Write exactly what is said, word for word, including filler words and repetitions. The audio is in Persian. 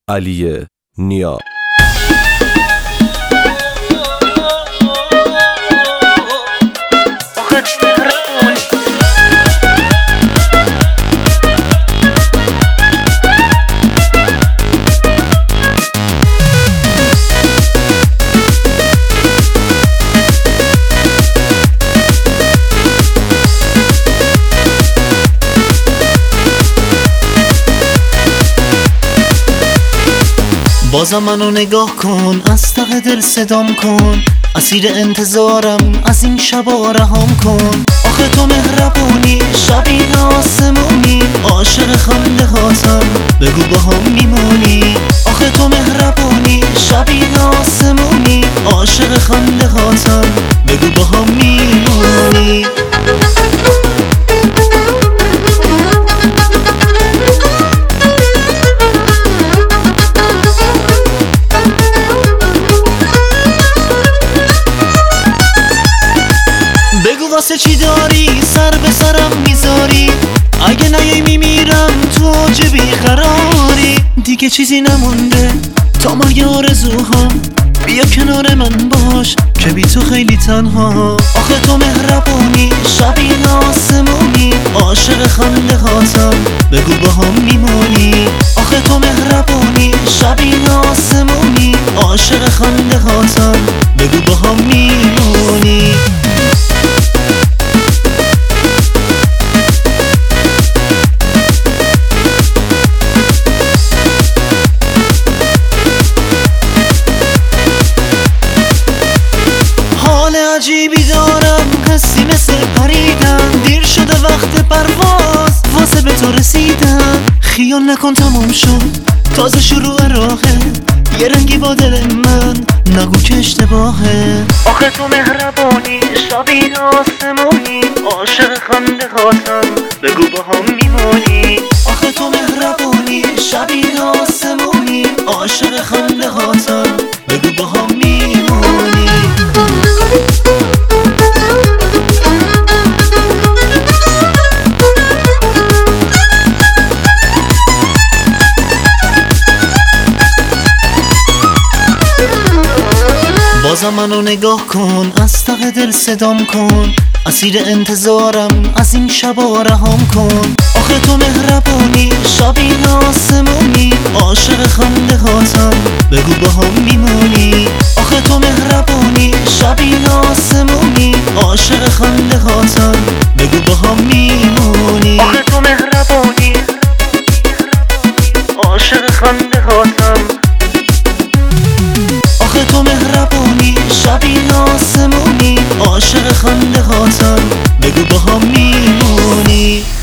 علی نیا. بازم منو نگاه کن، از ته دل صدام کن، اسیر انتظارم از این شبا رهام کن. آخه تو مهربونی، شبیه آسمونی، عاشق خنده هاتم، بگو با هم میمونی. آخه تو مهربونی، شبیه آسمونی، عاشق خنده هاتم، بگو با هم میمونی. واسه چی داری سر به سرم میذاری؟ اگه نیای میمیرم تو اوج بیقراری. دیگه چیزی نمونده تا مرگ آرزوهام، بیا کنار من باش که بی تو خیلی تنها. آخه تو مهربونی، شبیه آسمونی، عاشق خنده هاتم، بگو با هم میمونی. آخه تو مهربونی، شبیه آسمونی، عاشق خنده هاتم، بگو با هم میمونی. عجیبی دارم، حسی مثل پریدن، دیر شده وقت پرواز، واسه به تو رسیدم. خیال نکن تمام شد، تازه شروع راهه، یه رنگی با دل من، نگو که اشتباهه. آخه تو مهربانی، شبیه آسمونی، عاشق خنده هاتم، بگو با هم میمونی. آخه تو مهربانی، شبیه آسمونی، عاشق خنده هاتم، بگو با هم میمونی. بازم منو نگاه کن، از ته دل صدام کن، اسیر انتظارم از این شبا رهام کن. آخه تو مهربونی، شبیه آسمونی، عاشق خنده هاتم، بگو با هم میمونی. آخه تو مهربونی، شبیه آسمونی، عاشق خنده هاتم، بگو با هم میمونی. آخه تو مهربونی، عاشق خنده هاتم، آخه تو مهربونی، شبیه آسمونی، عاشق خنده هاتم، بگو با هم میمونی.